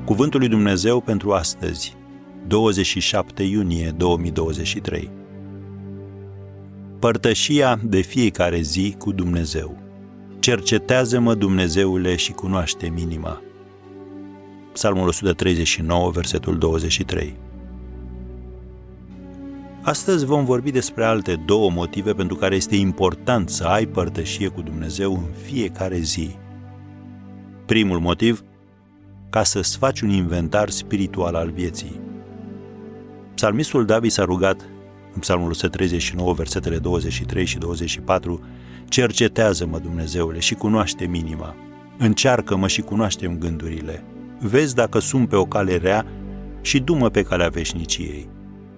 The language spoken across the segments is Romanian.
Cuvântul lui Dumnezeu pentru astăzi, 27 iunie 2023. Părtășia de fiecare zi cu Dumnezeu. Cercetează-mă, Dumnezeule, și cunoaște-mi inima. Psalmul 139, versetul 23. Astăzi vom vorbi despre alte două motive pentru care este important să ai părtășie cu Dumnezeu în fiecare zi. Primul motiv, ca să-ți faci un inventar spiritual al vieții. Psalmistul David s-a rugat în Psalmul 139, versetele 23 și 24, cercetează-mă, Dumnezeule, și cunoaște-mi inima. Încearcă-mă și cunoaște-mi gândurile. Vezi dacă sunt pe o cale rea și du-mă pe calea veșniciei.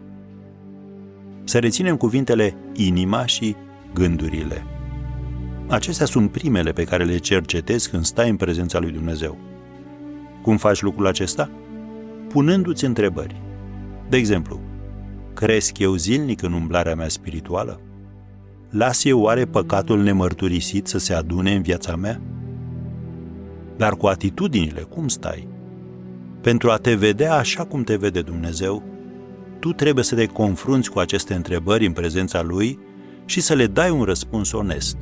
Să reținem cuvintele inima și gândurile. Acestea sunt primele pe care le cercetezi când stai în prezența lui Dumnezeu. Cum faci lucrul acesta? Punându-ți întrebări. De exemplu, cresc eu zilnic în umblarea mea spirituală? Las eu oare păcatul nemărturisit să se adune în viața mea? Dar cu atitudinile, cum stai? Pentru a te vedea așa cum te vede Dumnezeu, tu trebuie să te confrunți cu aceste întrebări în prezența Lui și să le dai un răspuns onest.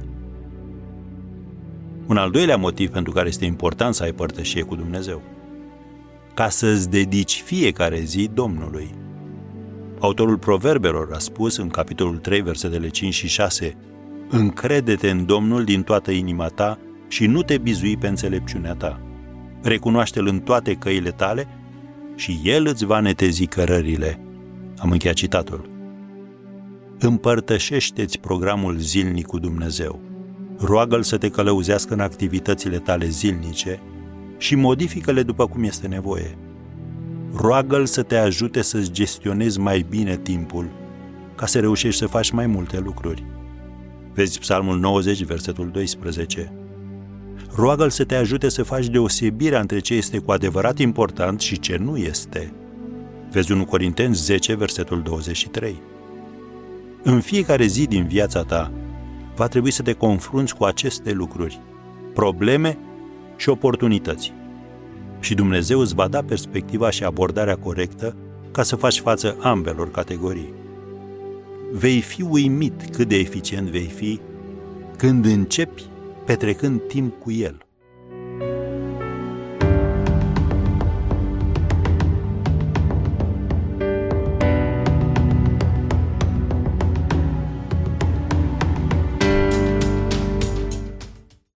Un al doilea motiv pentru care este important să ai părtășie cu Dumnezeu. Ca să-ți dedici fiecare zi Domnului. Autorul Proverbelor a spus în capitolul 3, versetele 5 și 6, încrede-te în Domnul din toată inima ta și nu te bizui pe înțelepciunea ta. Recunoaște-L în toate căile tale și El îți va netezi cărările. Am încheiat citatul. Împărtășește-ți programul zilnic cu Dumnezeu. Roagă-L să te călăuzească în activitățile tale zilnice și modifică-le după cum este nevoie. Roagă-L să te ajute să-ți gestionezi mai bine timpul, ca să reușești să faci mai multe lucruri. Vezi Psalmul 90, versetul 12. Roagă-L să te ajute să faci deosebirea între ce este cu adevărat important și ce nu este. Vezi 1 Corinteni 10, versetul 23. În fiecare zi din viața ta va trebui să te confrunți cu aceste lucruri, probleme și oportunități. Și Dumnezeu îți va da perspectiva și abordarea corectă ca să faci față ambelor categorii. Vei fi uimit cât de eficient vei fi când începi petrecând timp cu El.